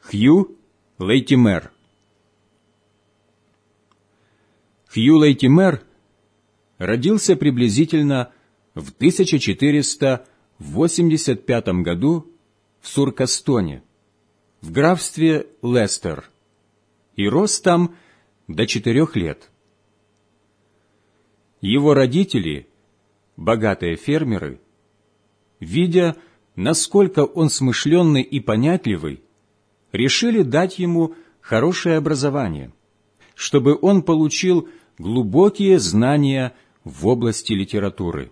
Хью Лейтимер. Хью Лейтимер родился приблизительно в 1485 году в Суркастоне, в графстве Лестер, и рос там до 4 лет. Его родители, богатые фермеры, видя, насколько он смышленный и понятливый, решили дать ему хорошее образование, чтобы он получил глубокие знания в области литературы.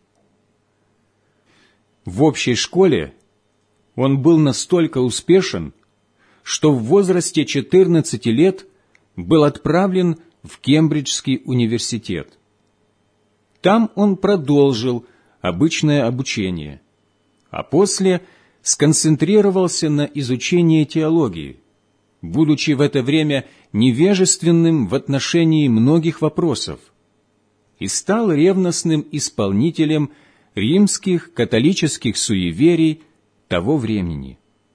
В общей школе он был настолько успешен, что в возрасте 14 лет был отправлен в Кембриджский университет. Там он продолжил обычное обучение, а после сконцентрировался на изучении теологии, будучи в это время невежественным в отношении многих вопросов, и стал ревностным исполнителем римских католических суеверий того времени.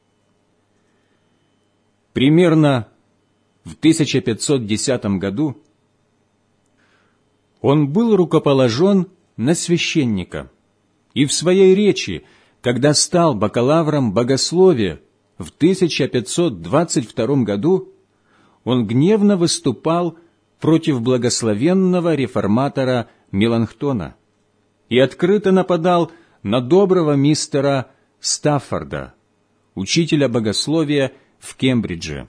Примерно в 1510 году он был рукоположен на священника, и в своей речи, когда стал бакалавром богословия в 1522 году, он гневно выступал против благословенного реформатора Меланхтона и открыто нападал на доброго мистера Стаффорда, учителя богословия в Кембридже.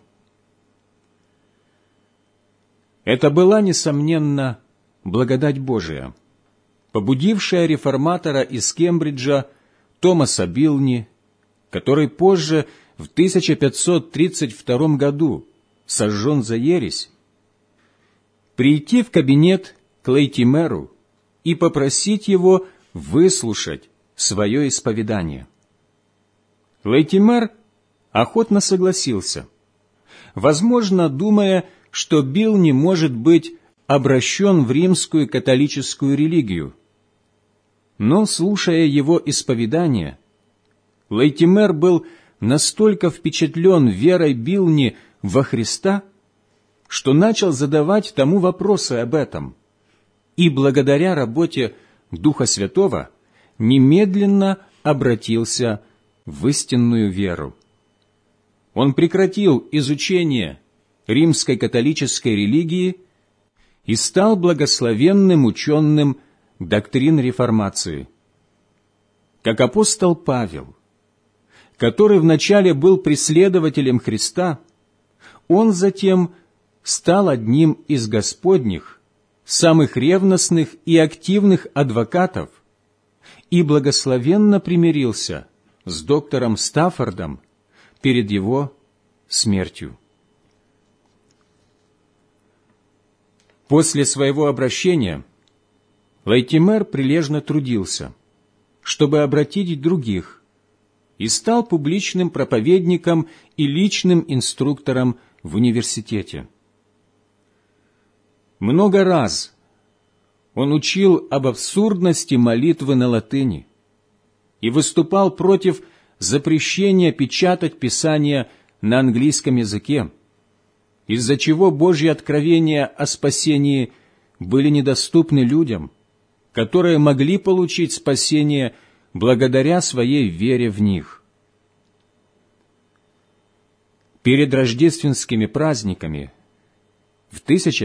Это была, несомненно, благодать Божия, побудившая реформатора из Кембриджа Томаса Билни, который позже, в 1532 году, сожжен за ересь, прийти в кабинет к Лейтимеру и попросить его выслушать свое исповедание. Лейтимер охотно согласился, возможно, думая, что Билни может быть обращен в римскую католическую религию. Но, слушая его исповедание, Лейтимер был настолько впечатлен верой Билни во Христа, что начал задавать тому вопросы об этом, и благодаря работе Духа Святого немедленно обратился в истинную веру. Он прекратил изучение римской католической религии и стал благословенным ученым доктрин реформации. Как апостол Павел, который вначале был преследователем Христа, он затем стал одним из Господних, самых ревностных и активных адвокатов и благословенно примирился с доктором Стаффордом перед его смертью. После своего обращения Лейтимер прилежно трудился, чтобы обратить других, и стал публичным проповедником и личным инструктором в университете. Много раз он учил об абсурдности молитвы на латыни и выступал против запрещения печатать Писания на английском языке, из-за чего Божьи откровения о спасении были недоступны людям, которые могли получить спасение благодаря своей вере в них. Перед рождественскими праздниками в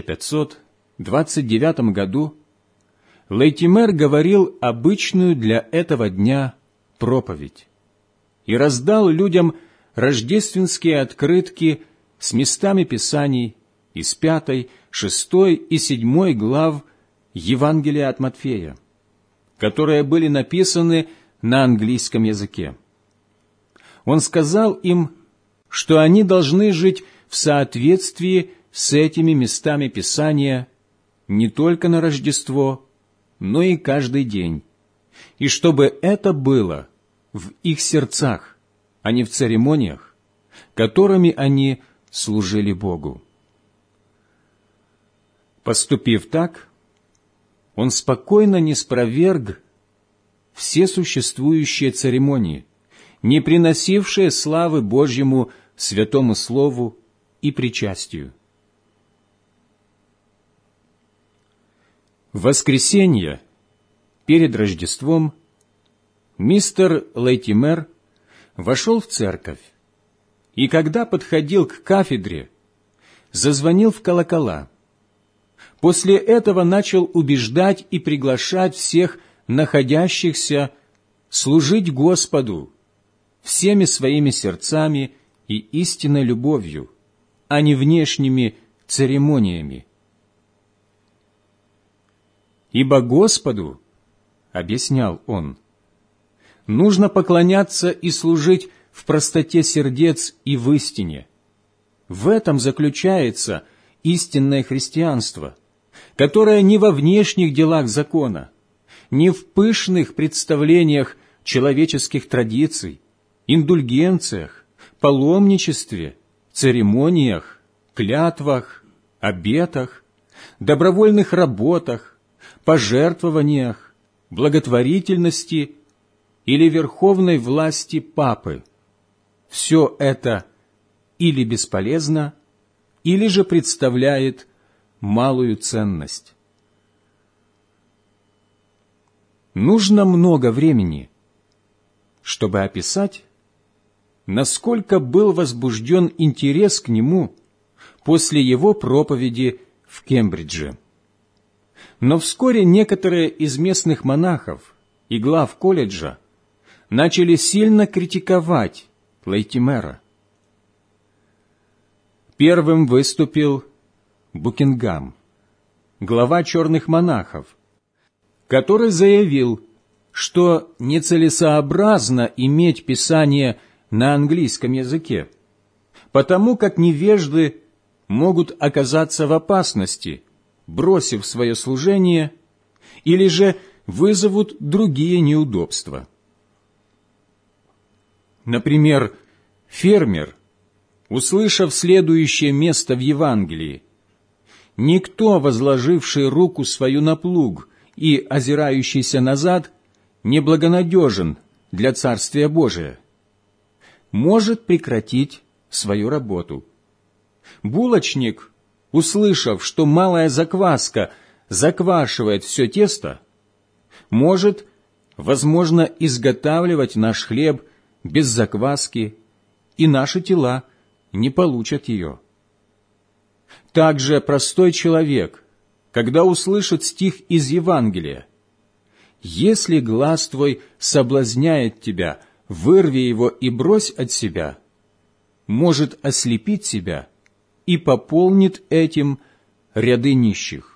1529 году Лейтимер говорил обычную для этого дня проповедь и раздал людям рождественские открытки с местами Писаний из 5, 6 и 7 глав Евангелия от Матфея, которые были написаны на английском языке. Он сказал им, что они должны жить в соответствии с этими местами Писания не только на Рождество, но и каждый день, и чтобы это было в их сердцах, а не в церемониях, которыми они служили Богу. Поступив так, он спокойно ниспроверг все существующие церемонии, не приносившие славы Божьему святому слову и причастию. В воскресенье, перед Рождеством, мистер Лейтимер вошел в церковь, и когда подходил к кафедре, зазвонил в колокола. После этого начал убеждать и приглашать всех находящихся служить Господу всеми своими сердцами и истинной любовью, а не внешними церемониями. «Ибо Господу, — объяснял он, — нужно поклоняться и служить в простоте сердец и в истине. В этом заключается истинное христианство, которое не во внешних делах закона, не в пышных представлениях человеческих традиций, индульгенциях, паломничестве, церемониях, клятвах, обетах, добровольных работах, пожертвованиях, благотворительности или верховной власти папы. Все это или бесполезно, или же представляет малую ценность. Нужно много времени, чтобы описать, насколько был возбужден интерес к нему после его проповеди в Кембридже. Но вскоре некоторые из местных монахов и глав колледжа начали сильно критиковать Лейтимера. Первым выступил Букингам, глава черных монахов, который заявил, что нецелесообразно иметь Писание на английском языке, потому как невежды могут оказаться в опасности, бросив свое служение, или же вызовут другие неудобства. Например, фермер, услышав следующее место в Евангелии: «Никто, возложивший руку свою на плуг и озирающийся назад, неблагонадежен для Царствия Божия», может прекратить свою работу. Булочник, услышав, что малая закваска заквашивает все тесто, может, возможно, изготавливать наш хлеб без закваски, и наши тела не получат ее. Также простой человек, когда услышит стих из Евангелия: «Если глаз твой соблазняет тебя, вырви его и брось от себя», может ослепить себя и пополнит этим ряды нищих.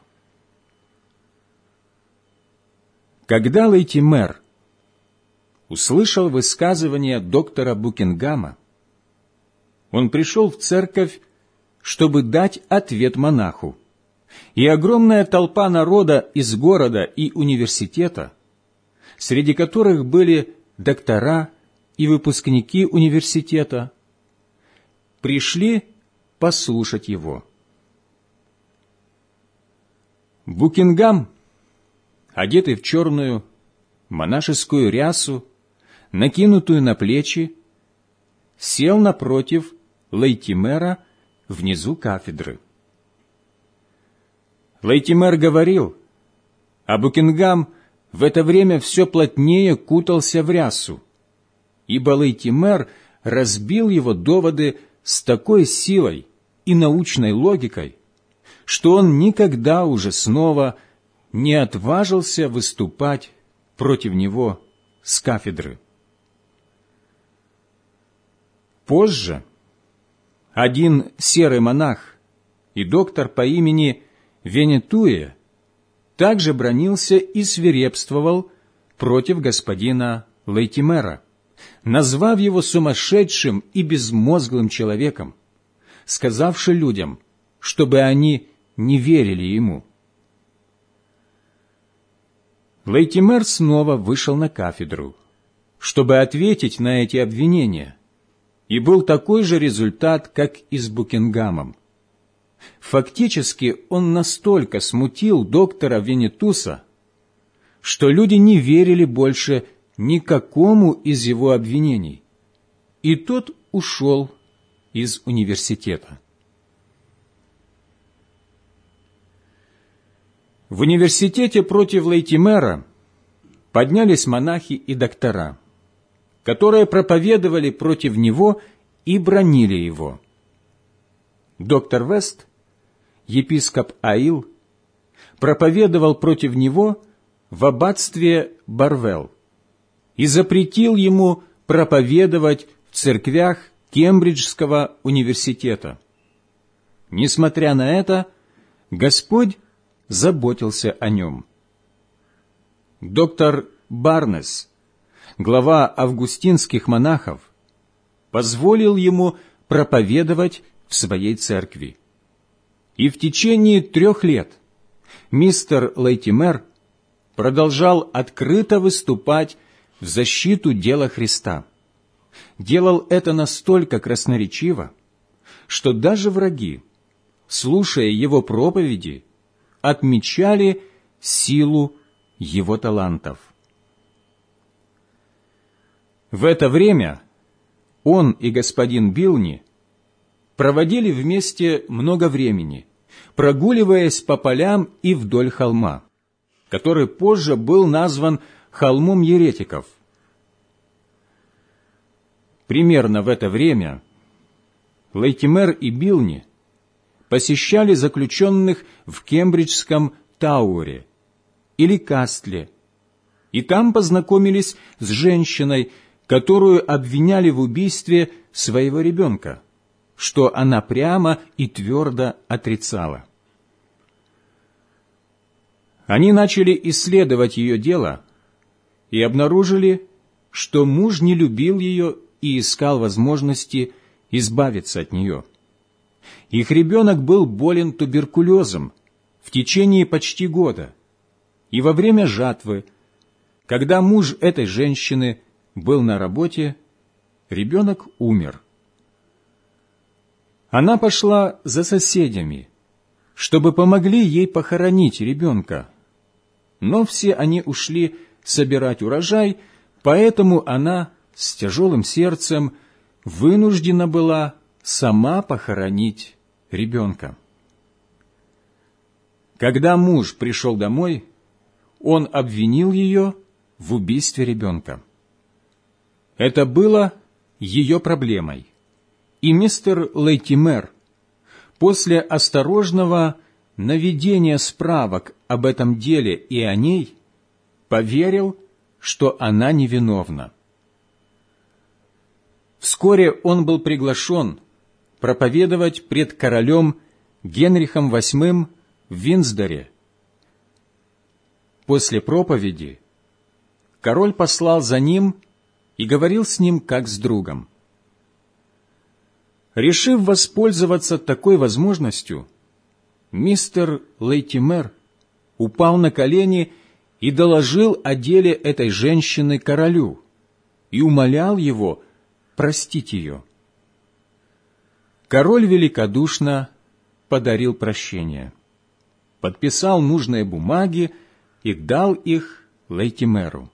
Когда Лейтимер услышал высказывание доктора Букингама, он пришел в церковь, чтобы дать ответ монаху, и огромная толпа народа из города и университета, среди которых были доктора и выпускники университета, пришли послушать его. Букингам, одетый в черную монашескую рясу, накинутую на плечи, сел напротив Лейтимера внизу кафедры. Лейтимер говорил, а Букингам в это время все плотнее кутался в рясу, ибо Лейтимер разбил его доводы с такой силой и научной логикой, что он никогда уже снова не отважился выступать против него с кафедры. Позже один серый монах и доктор по имени Венетуэ также бранился и свирепствовал против господина Лейтимера, назвав его сумасшедшим и безмозглым человеком, сказавши людям, чтобы они не верили ему. Лейтимер снова вышел на кафедру, чтобы ответить на эти обвинения, и был такой же результат, как и с Букингамом. Фактически он настолько смутил доктора Венетуса, что люди не верили больше никакому из его обвинений, и тот ушел из университета. В университете против Лейтимера поднялись монахи и доктора, которые проповедовали против него и бранили его. Доктор Вест, епископ Аил, проповедовал против него в аббатстве Барвелл и запретил ему проповедовать в церквях Кембриджского университета. Несмотря на это, Господь заботился о нем. Доктор Барнес, глава августинских монахов, позволил ему проповедовать в своей церкви. И в течение 3 лет мистер Лейтимер продолжал открыто выступать в защиту дела Христа. Делал это настолько красноречиво, что даже враги, слушая его проповеди, отмечали силу его талантов. В это время он и господин Билни проводили вместе много времени, прогуливаясь по полям и вдоль холма, который позже был назван холмом еретиков. Примерно в это время Лейтимер и Билни посещали заключенных в Кембриджском Тауэре или Кастле, и там познакомились с женщиной, которую обвиняли в убийстве своего ребенка, что она прямо и твердо отрицала. Они начали исследовать ее дело и обнаружили, что муж не любил ее и искал возможности избавиться от нее. Их ребенок был болен туберкулезом в течение почти года, и во время жатвы, когда муж этой женщины был на работе, ребенок умер. Она пошла за соседями, чтобы помогли ей похоронить ребенка, но все они ушли собирать урожай, поэтому она с тяжелым сердцем вынуждена была сама похоронить ребенка. Когда муж пришел домой, он обвинил ее в убийстве ребенка. Это было ее проблемой, и мистер Лейтимер после осторожного наведения справок об этом деле и о ней поверил, что она невиновна. Вскоре он был приглашен проповедовать пред королем Генрихом VIII в Виндзоре. После проповеди король послал за ним и говорил с ним как с другом. Решив воспользоваться такой возможностью, мистер Лейтимер упал на колени и доложил о деле этой женщины королю и умолял его простить ее. Король великодушно подарил прощение, подписал нужные бумаги и дал их Лейтимеру.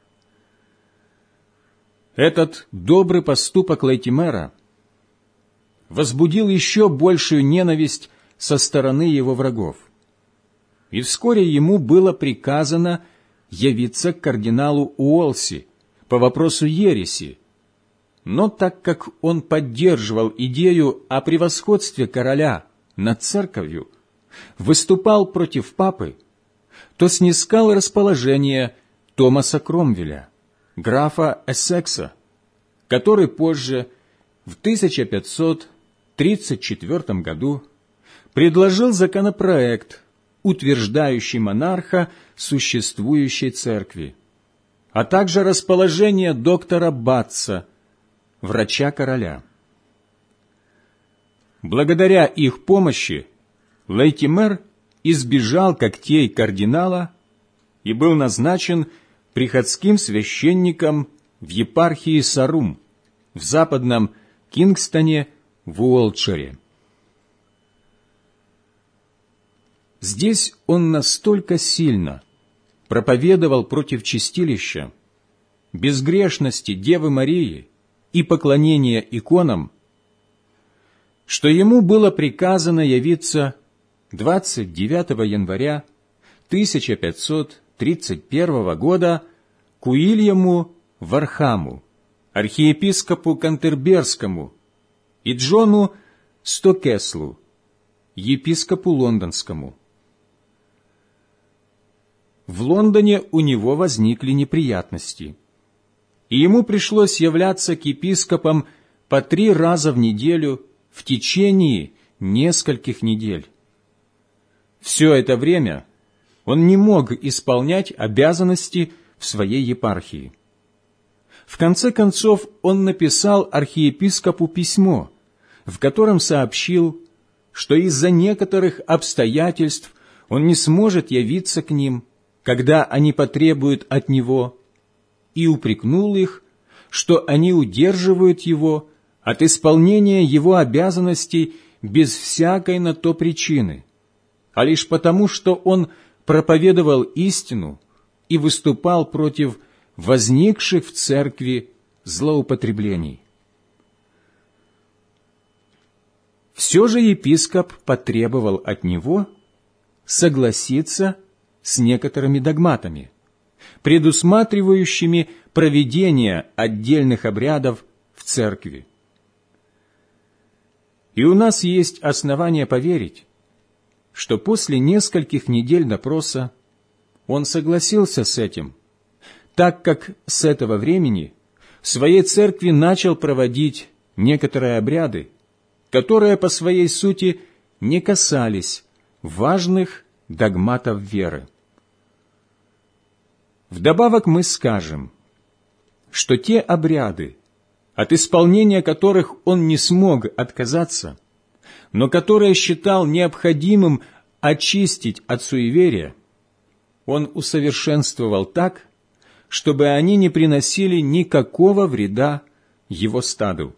Этот добрый поступок Лейтимера возбудил еще большую ненависть со стороны его врагов, и вскоре ему было приказано явиться к кардиналу Уолси по вопросу ереси, но так как он поддерживал идею о превосходстве короля над церковью, выступал против папы, то снискал расположение Томаса Кромвеля, графа Эссекса, который позже, в 1534 году, предложил законопроект, утверждающий монарха существующей церкви, а также расположение доктора Батца, врача короля. Благодаря их помощи Лейтимер избежал когтей кардинала и был назначен приходским священником в епархии Сарум в западном Кингстоне в Уолтшире. Здесь он настолько сильно проповедовал против чистилища, безгрешности Девы Марии и поклонения иконам, что ему было приказано явиться 29 января 1531 года к Уильяму Вархаму, архиепископу Кантерберскому, и Джону Стокеслу, епископу Лондонскому. В Лондоне у него возникли неприятности, и ему пришлось являться к епископам по 3 раза в неделю в течение нескольких недель. Все это время он не мог исполнять обязанности в своей епархии. В конце концов, он написал архиепископу письмо, в котором сообщил, что из-за некоторых обстоятельств он не сможет явиться к ним, когда они потребуют от него, и упрекнул их, что они удерживают его от исполнения его обязанностей без всякой на то причины, а лишь потому, что он проповедовал истину и выступал против возникших в церкви злоупотреблений. Все же епископ потребовал от него согласиться с некоторыми догматами, предусматривающими проведение отдельных обрядов в церкви. И у нас есть основания поверить, что после нескольких недель допроса он согласился с этим, так как с этого времени в своей церкви начал проводить некоторые обряды, которые по своей сути не касались важных догматов веры. Вдобавок мы скажем, что те обряды, от исполнения которых он не смог отказаться, но которые считал необходимым очистить от суеверия, он усовершенствовал так, чтобы они не приносили никакого вреда его стаду.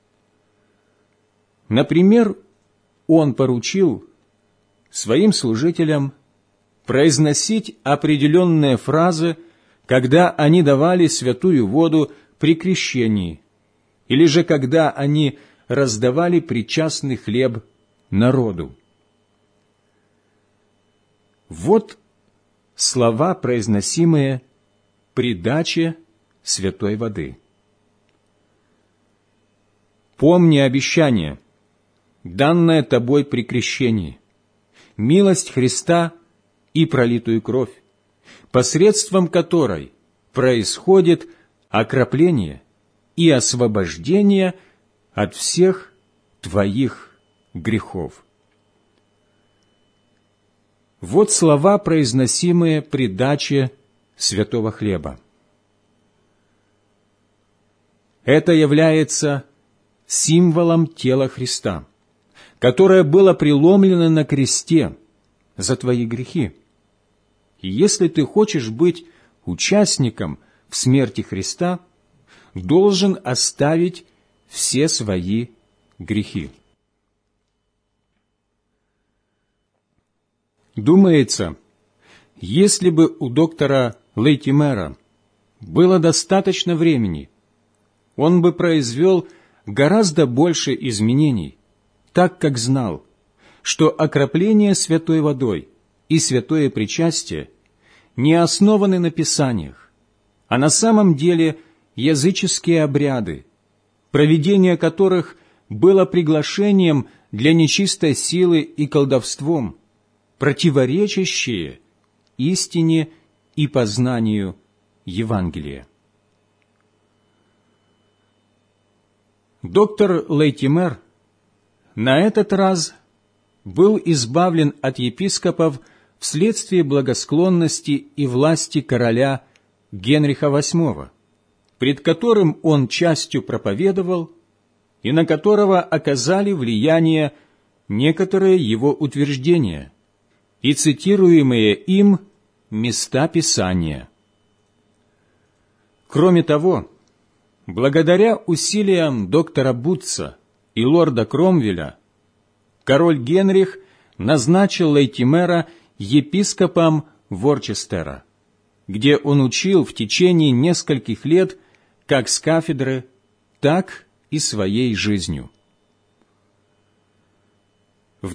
Например, он поручил своим служителям произносить определенные фразы, когда они давали святую воду при крещении, или же когда они раздавали причастный хлеб народу. Вот слова, произносимые при даче святой воды. «Помни обещание, данное тобой при крещении, милость Христа и пролитую кровь, посредством которой происходит окропление и освобождение от всех твоих грехов». Вот слова, произносимые при даче святого хлеба. Это является символом тела Христа, которое было преломлено на кресте за твои грехи. И если ты хочешь быть участником в смерти Христа, должен оставить все свои грехи. Думается, если бы у доктора Лейтимера было достаточно времени, он бы произвел гораздо больше изменений, так как знал, что окропление святой водой и святое причастие не основаны на Писаниях, а на самом деле языческие обряды, проведение которых было приглашением для нечистой силы и колдовством, противоречащие истине и познанию Евангелия. Доктор Лейтимер на этот раз был избавлен от епископов вследствие благосклонности и власти короля Генриха VIII, пред которым он частью проповедовал и на которого оказали влияние некоторые его утверждения и цитируемые им места Писания. Кроме того, благодаря усилиям доктора Бутца и лорда Кромвеля, король Генрих назначил Лейтимера епископом Ворчестера, где он учил в течение нескольких лет как с кафедры, так и своей жизнью. В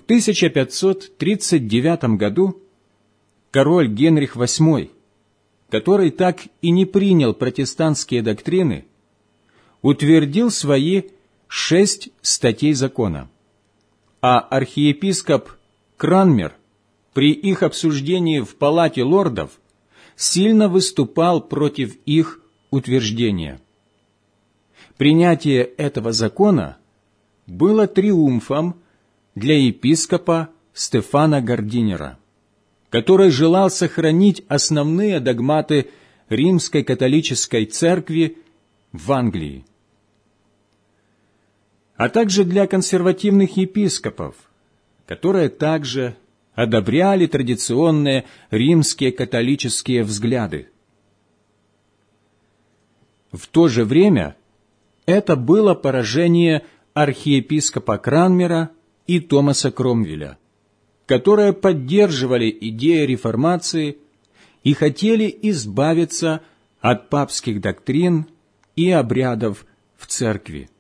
1539 году король Генрих VIII, который так и не принял протестантские доктрины, утвердил свои 6 статей закона, а архиепископ Кранмер при их обсуждении в Палате лордов сильно выступал против их утверждения. Принятие этого закона было триумфом для епископа Стефана Гардинера, который желал сохранить основные догматы Римской католической церкви в Англии, а также для консервативных епископов, которые также одобряли традиционные римские католические взгляды. В то же время это было поражение архиепископа Кранмера и Томаса Кромвеля, которые поддерживали идеи реформации и хотели избавиться от папских доктрин и обрядов в церкви.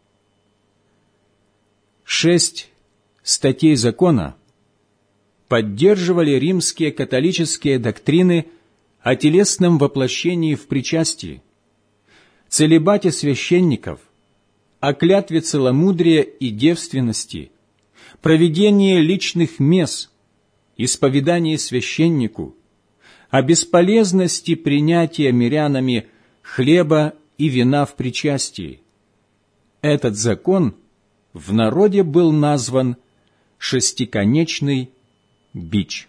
6 статей закона поддерживали римские католические доктрины о телесном воплощении в причастии, целибате священников, о клятве целомудрия и девственности, проведении личных мес, исповедании священнику, о бесполезности принятия мирянами хлеба и вина в причастии. Этот закон в народе был назван «шестиконечный бич».